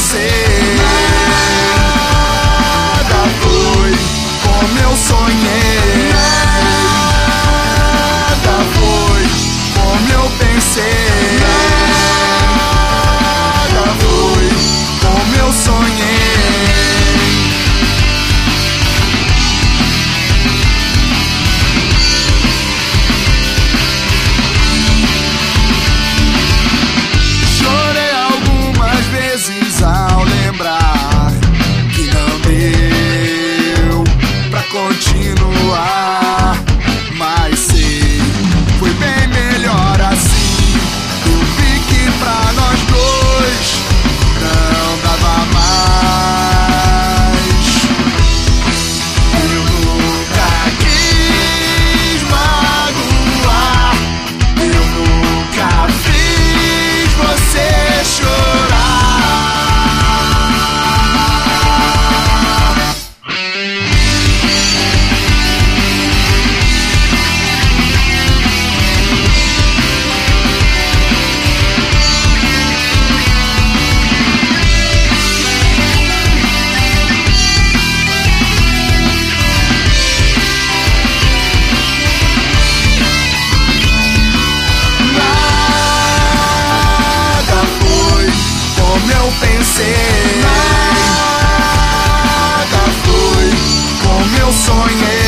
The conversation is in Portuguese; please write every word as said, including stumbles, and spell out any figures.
pensei. Nada foi como eu sonhei. Nada foi como eu pensei. Nada foi como eu sonhei. Ao lembrar que não deu pra continuar, mas sei, foi bem melhor assim. Eu vi que pra nós dois não dava mais. Eu nunca quis magoar, eu nunca fiz você chorar. Pensei, nada foi como eu sonhei.